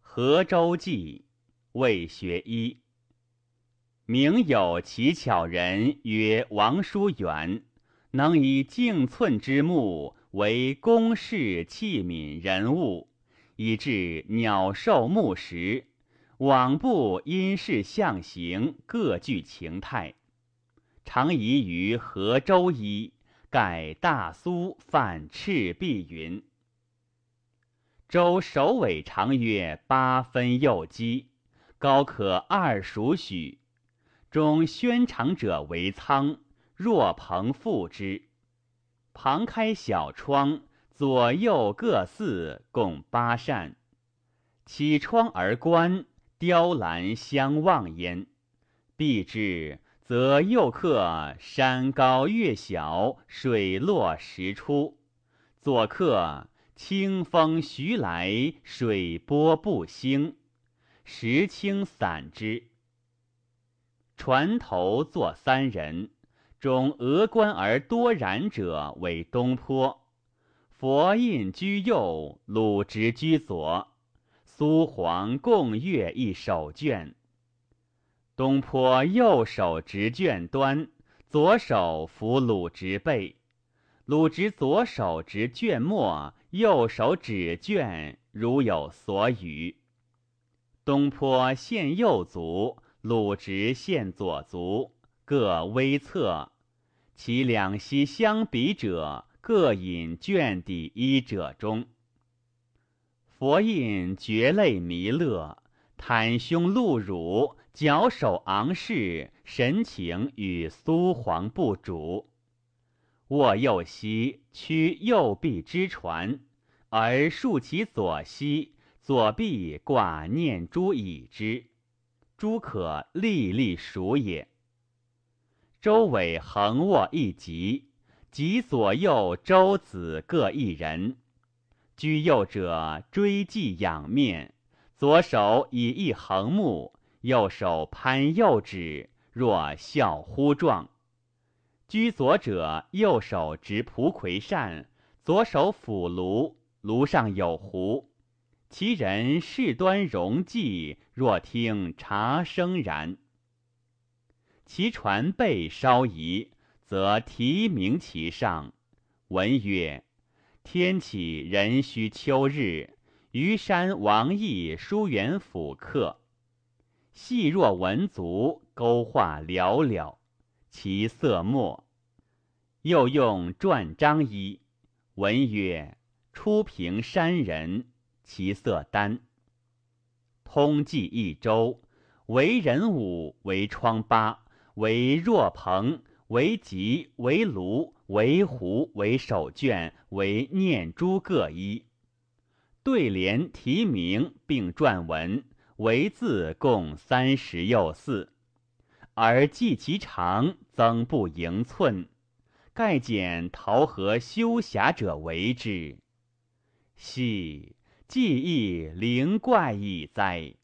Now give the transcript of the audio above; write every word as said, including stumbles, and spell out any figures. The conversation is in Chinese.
河州记，魏学医。名有奇巧人曰王叔元，能以径寸之目为公事器皿人物，以致鸟兽木石，罔部因事象形，各具情态。常宜于河州医，盖大苏犯赤壁云。周首尾长约八分右击，高可二蜀许。中宣长者为仓，若棚覆之。旁开小窗，左右各四，共八扇。起窗而观，雕栏相望焉。避之，则右刻山高月小，水落石出；左刻清风徐来，水波不兴，石青散之。船头坐三人，中峨冠而多髯者为东坡，佛印居右，鲁直居左，苏黄共阅一手卷。东坡右手执卷端，左手扶鲁直背，鲁直左手执卷末，右手指卷，如有所语。东坡现右足，鲁直现左足，各微侧，其两膝相比者，各引卷底一者中。佛印绝类弥勒，袒胸露乳，矫首昂视，神情与苏黄不主。握右膝，屈右臂之传，而竖其左膝，左臂挂念珠以之，珠可历历数也。周尾横握一棘，及左右周子各一人。居右者追记仰面，左手以一横木，右手攀右指，若笑呼状。居左者右手执蒲葵扇，左手抚炉，炉上有壶，其人事端容迹，若听茶声然。其船背稍移，则题名其上，文曰：天启壬戌秋日，虞山王邑书园府客。细若文足，勾画寥寥，其色墨。又用篆章一，文曰：初平山人，其色丹。通记一周，为人武，为疮疤，为若棚，为吉，为炉，为壶，为手卷，为念珠各一。对联题名并撰文，为字共三十又四，而计其长，增不盈寸。盖简桃河修侠者为之，系技艺灵怪矣哉！